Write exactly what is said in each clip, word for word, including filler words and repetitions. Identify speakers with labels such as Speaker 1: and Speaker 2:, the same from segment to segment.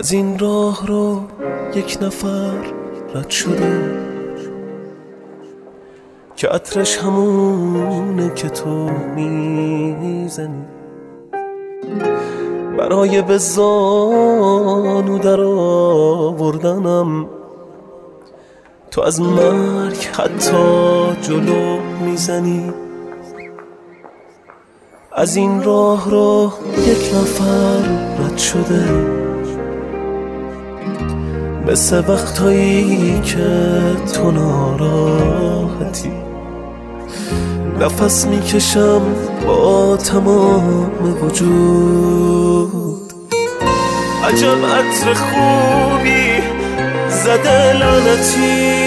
Speaker 1: از این راه رو یک نفر رد شده که عطرش همونه که تو میزنی، برای به زانو در آوردنم تو از مرگ حتی جلو میزنی. از این راه رو یک نفر رد شده، مثل وقتایی که تو ناراحتی، نفس میکشم با تمام وجود. عجب عطر خوبی زده لعنتی،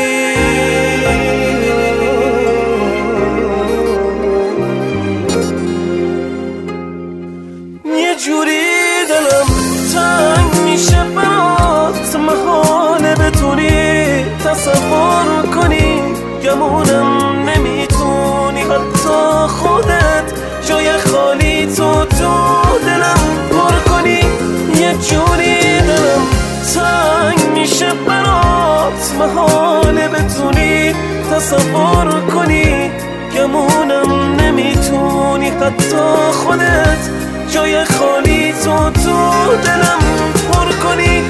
Speaker 1: یه جوری دلم تنگ میشه برات، محاله بتونی تصور کنی، گمونم نمیتونی حتی خودت جای خالی تو تو دلم پر کنی. یه جوری دلم تنگ میشه برات، محاله بتونی تصور کنی، گمونم نمیتونی حتی خودت جای خالی تو تو دلم پر کنی.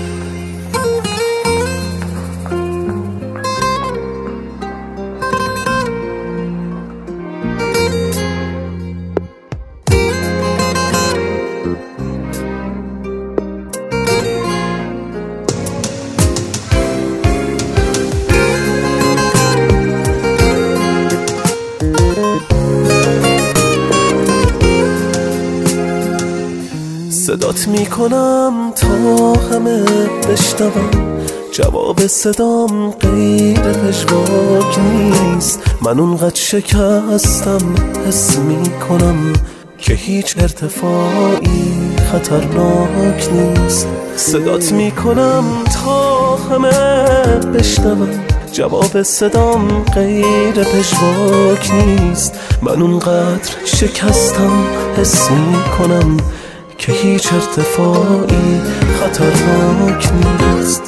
Speaker 1: صدات میکنم تا همه بشنوم، جواب صدام غیر پژواک نیست. من اونقدر شکستم حس میکنم که هیچ ارتفاعی خطرناک نیست. صدات میکنم تا همه بشنوم، جواب صدام غیر پژواک نیست. من اونقدر شکستم حس میکنم که هیچ ارتفاعی خطرناک نیست.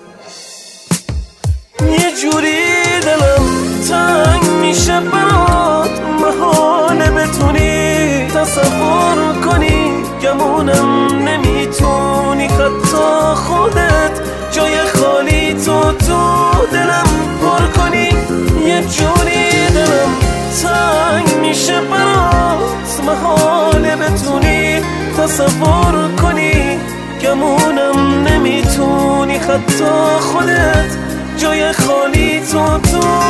Speaker 1: یه جوری دلم تنگ میشه برات، محاله بتونی تصور کنی، گمونم نمیتونی حتی خودت جای خالی تو تو دلم پر کنی. یه جوری دلم تنگ میشه برات، محاله بتونی تصور کنی، گمونم نمیتونی حتی خودت جای خالی تو تو